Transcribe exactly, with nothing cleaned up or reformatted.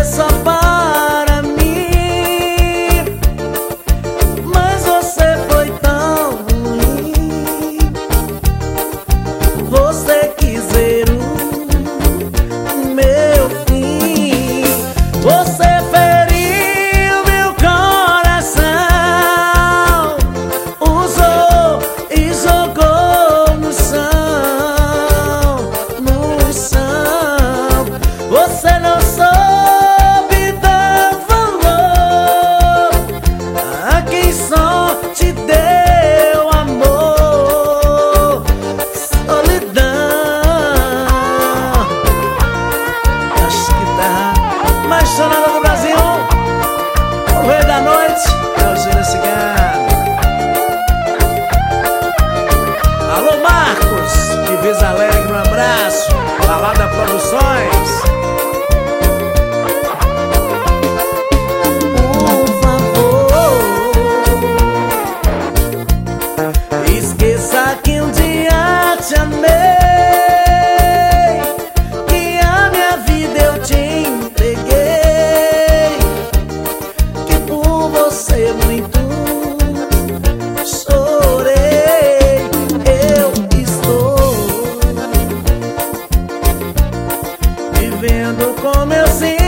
só para mim, mas você foi tão ruim. Você quis ver o meu fim. Você feriu meu coração, usou e jogou no chão, no chão. Você não soube dar valor a quem só te deu amor. Solidão. Acho que tá mais sonada do Brasil. O rei da noite é o Júnior Cigano. Alô Marcos, de Visa Alegre, um abraço. Balada Produções. Por favor, esqueça que um dia te amei, que a minha vida eu te entreguei, que por você muito chorei. Eu estou vivendo como eu sinto.